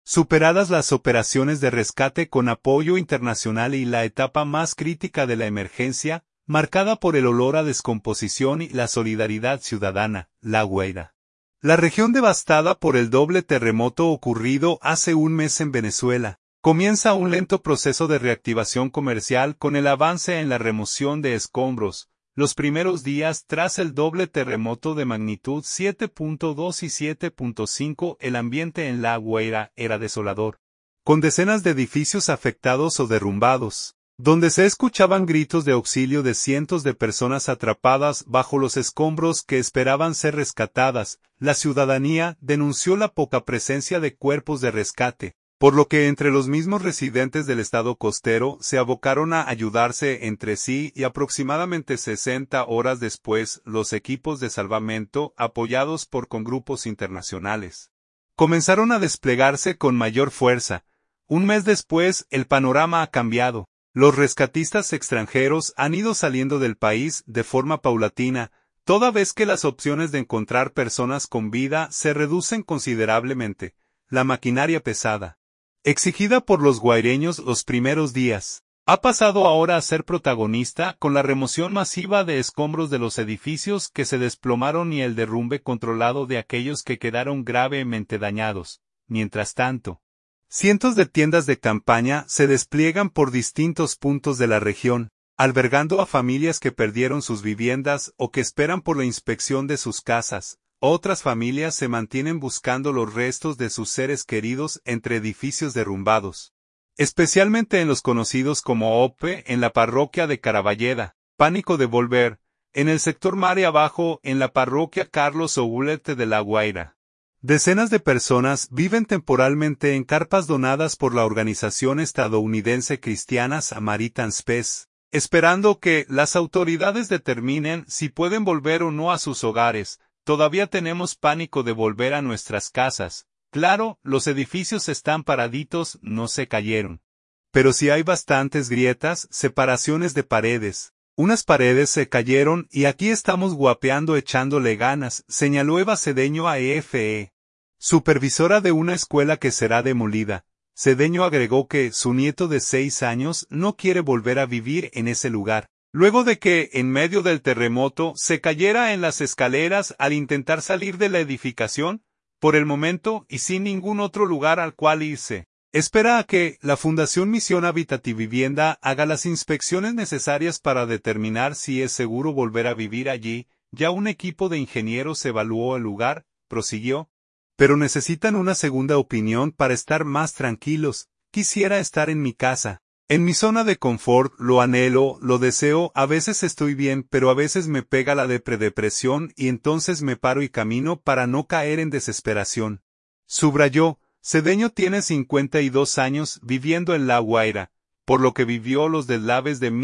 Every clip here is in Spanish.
Superadas las operaciones de rescate con apoyo internacional y la etapa más crítica de la emergencia, marcada por el olor a descomposición y la solidaridad ciudadana, La Guaira. La región devastada por el doble terremoto ocurrido hace un mes en Venezuela, comienza un lento proceso de reactivación comercial con el avance en la remoción de escombros. Los primeros días tras el doble terremoto de magnitud 7.2 y 7.5, el ambiente en La Guaira era desolador, con decenas de edificios afectados o derrumbados, donde se escuchaban gritos de auxilio de cientos de personas atrapadas bajo los escombros que esperaban ser rescatadas. La ciudadanía denunció la poca presencia de cuerpos de rescate, por lo que entre los mismos residentes del estado costero se abocaron a ayudarse entre sí y aproximadamente 60 horas después los equipos de salvamento, apoyados por congrupos internacionales, comenzaron a desplegarse con mayor fuerza. Un mes después el panorama ha cambiado. Los rescatistas extranjeros han ido saliendo del país de forma paulatina, toda vez que las opciones de encontrar personas con vida se reducen considerablemente. La maquinaria pesada, exigida por los guaireños los primeros días, ha pasado ahora a ser protagonista con la remoción masiva de escombros de los edificios que se desplomaron y el derrumbe controlado de aquellos que quedaron gravemente dañados. Mientras tanto, cientos de tiendas de campaña se despliegan por distintos puntos de la región, albergando a familias que perdieron sus viviendas o que esperan por la inspección de sus casas. Otras familias se mantienen buscando los restos de sus seres queridos entre edificios derrumbados, especialmente en los conocidos como OPE en la parroquia de Caraballeda, Pánico de Volver, en el sector Mare Abajo en la parroquia Carlos Oulete de La Guaira. Decenas de personas viven temporalmente en carpas donadas por la organización estadounidense cristiana Samaritan's Purse, esperando que las autoridades determinen si pueden volver o no a sus hogares. Todavía tenemos pánico de volver a nuestras casas. Claro, los edificios están paraditos, no se cayeron. Pero sí hay bastantes grietas, separaciones de paredes. Unas paredes se cayeron y aquí estamos guapeando echándole ganas, señaló Eva Cedeño a EFE, supervisora de una escuela que será demolida. Cedeño agregó que su nieto de 6 años no quiere volver a vivir en ese lugar, luego de que, en medio del terremoto, se cayera en las escaleras al intentar salir de la edificación, por el momento y sin ningún otro lugar al cual irse. Espera a que la Fundación Misión Hábitat y Vivienda haga las inspecciones necesarias para determinar si es seguro volver a vivir allí. Ya un equipo de ingenieros evaluó el lugar, prosiguió, pero necesitan una segunda opinión para estar más tranquilos. Quisiera estar en mi casa, en mi zona de confort, lo anhelo, lo deseo, a veces estoy bien, pero a veces me pega la depresión y entonces me paro y camino para no caer en desesperación. Subrayó. Cedeño tiene 52 años viviendo en La Guaira, por lo que vivió los deslaves de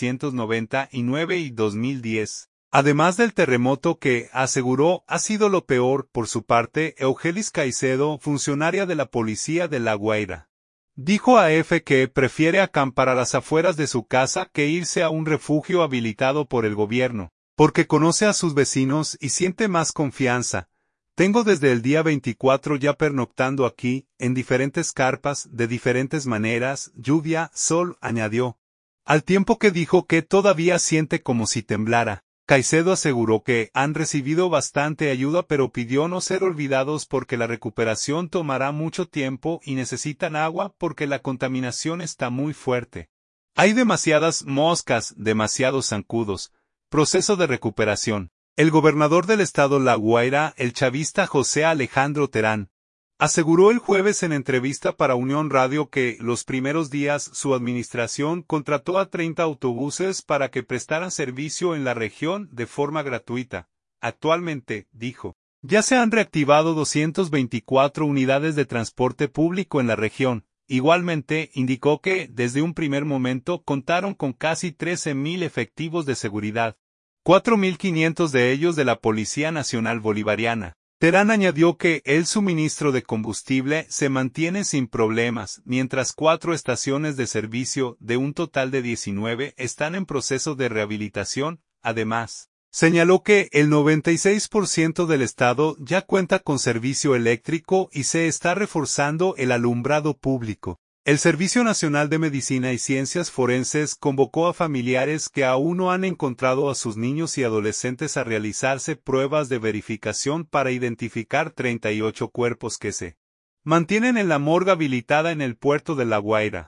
1999 y 2010. Además del terremoto que, aseguró, ha sido lo peor. Por su parte, Eugelis Caicedo, funcionaria de la policía de La Guaira, dijo a EFE que prefiere acampar a las afueras de su casa que irse a un refugio habilitado por el gobierno, porque conoce a sus vecinos y siente más confianza. Tengo desde el día 24 ya pernoctando aquí, en diferentes carpas, de diferentes maneras, lluvia, sol, añadió. Al tiempo que dijo que todavía siente como si temblara. Caicedo aseguró que han recibido bastante ayuda pero pidió no ser olvidados porque la recuperación tomará mucho tiempo y necesitan agua porque la contaminación está muy fuerte. Hay demasiadas moscas, demasiados zancudos. Proceso de recuperación. El gobernador del estado La Guaira, el chavista José Alejandro Terán, aseguró el jueves en entrevista para Unión Radio que, los primeros días, su administración contrató a 30 autobuses para que prestaran servicio en la región de forma gratuita. Actualmente, dijo, ya se han reactivado 224 unidades de transporte público en la región. Igualmente, indicó que, desde un primer momento, contaron con casi 13.000 efectivos de seguridad. 4.500 de ellos de la Policía Nacional Bolivariana. Terán añadió que el suministro de combustible se mantiene sin problemas, mientras 4 estaciones de servicio, de un total de 19, están en proceso de rehabilitación. Además, Señaló que el 96% del estado ya cuenta con servicio eléctrico y se está reforzando el alumbrado público. El Servicio Nacional de Medicina y Ciencias Forenses convocó a familiares que aún no han encontrado a sus niños y adolescentes a realizarse pruebas de verificación para identificar 38 cuerpos que se mantienen en la morgue habilitada en el puerto de La Guaira.